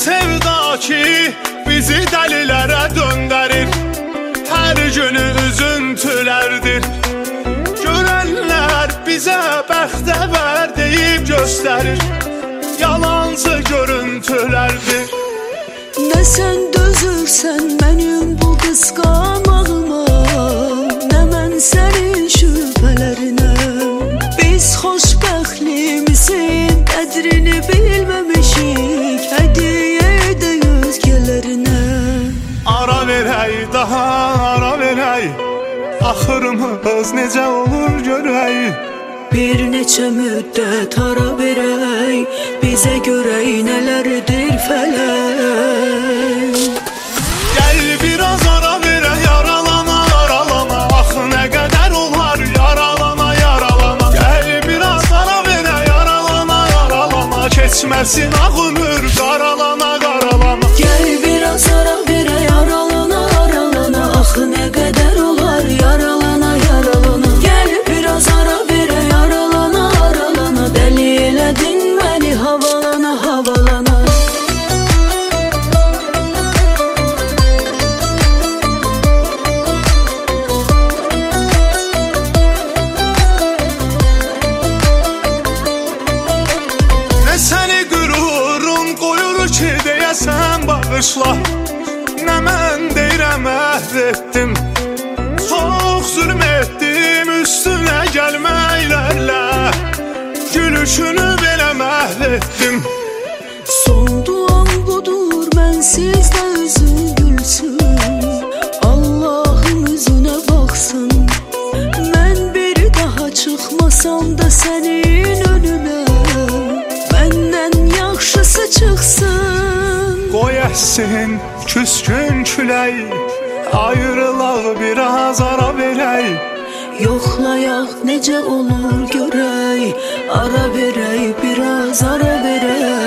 sevda ki bizi dəlilere döndərir. Hər günü üzüntülərdir. Görənlər bizə bəxtəvər deyib göstərir. Yalancı görüntülərdir. Nə sən dözürsən mənim bu qısqanmağıma, nə mən sənin şübhələrinə. Biz xoşbəxtlimizin qədrini bilməmişik, hədiyyə edək özgələrinə. Ara verək, daha ara verək, axırımız necə olur görək. Bir neçə müddət ara verək, bizə görək nələrdir fələk. Gəl biraz ara verək, yaralana, aralana, axı nə qədər olar yaralana, yaralana. Gəl biraz ara verək, yaralana, aralana, keçməsin ağ ömür qaralana, qaralana. Gəl biraz ara verək, aralana, aralana, axı nə qədər olar yaralana, yaralana. Gəl biraz ara verək, aralana, aralana, dəli elədin məni havalana, havalana. Nə səni qürurun qoyur ki deyəsən bağışla, nə mən deyirəm əhv etdim. Çox zülm etdim üstünə gəlməklərlə, gülüşünü belə məhv etdim. Son duam budur, mənsiz də üzün gülsün, Allahın üzünə baxsın. Mən bir daha çıxmasam da sənin önünə, məndən yaxşısı çıxsın. Qoy əhsin küskün külək, ayrılaq biraz ara verək. Yoxlayaq necə olur görək, ara verək, biraz ara verək.